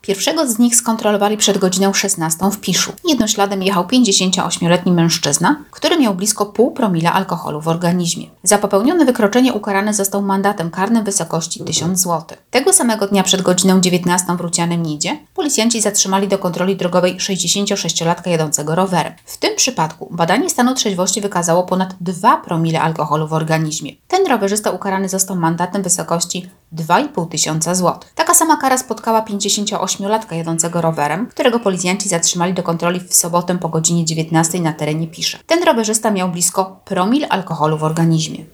Pierwszego z nich skontrolowali przed godziną 16 w Piszu. Jednośladem jechał 58-letni mężczyzna, który miał blisko 0,5 promila alkoholu w organizmie. Za popełnione wykroczenie ukarany został mandatem karnym w wysokości 1000 zł. Tego samego dnia przed godziną 19 w Rucianym Nidzie policjanci zatrzymali do kontroli drogowej 66-latka jadącego rowerem. W tym przypadku badanie stanu trzeźwości wykazało ponad 2 promile alkoholu w organizmie. Ten rowerzysta ukarany został mandatem w wysokości 2500 zł. Taka sama kara spotkała 58-latka jadącego rowerem, którego policjanci zatrzymali do kontroli w sobotę po godzinie 19 na terenie Pisza. Ten rowerzysta miał blisko promil alkoholu w organizmie.